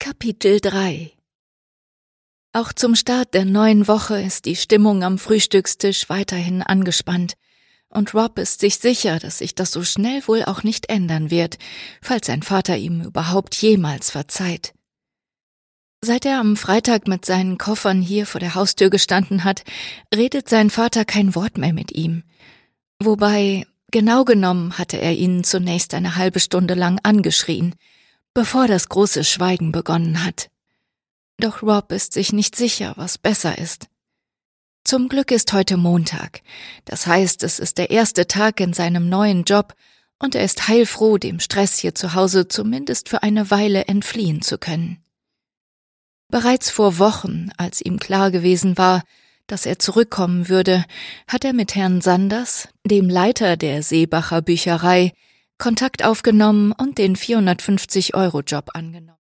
Kapitel 3 Auch zum Start der neuen Woche ist die Stimmung am Frühstückstisch weiterhin angespannt, und Rob ist sich sicher, dass sich das so schnell wohl auch nicht ändern wird, falls sein Vater ihm überhaupt jemals verzeiht. Seit er am Freitag mit seinen Koffern hier vor der Haustür gestanden hat, redet sein Vater kein Wort mehr mit ihm. Wobei, genau genommen hatte er ihn zunächst eine halbe Stunde lang angeschrien, bevor das große Schweigen begonnen hat. Doch Rob ist sich nicht sicher, was besser ist. Zum Glück ist heute Montag. Das heißt, es ist der erste Tag in seinem neuen Job und er ist heilfroh, dem Stress hier zu Hause zumindest für eine Weile entfliehen zu können. Bereits vor Wochen, als ihm klar gewesen war, dass er zurückkommen würde, hat er mit Herrn Sanders, dem Leiter der Seebacher Bücherei, Kontakt aufgenommen und den 450-Euro-Job angenommen.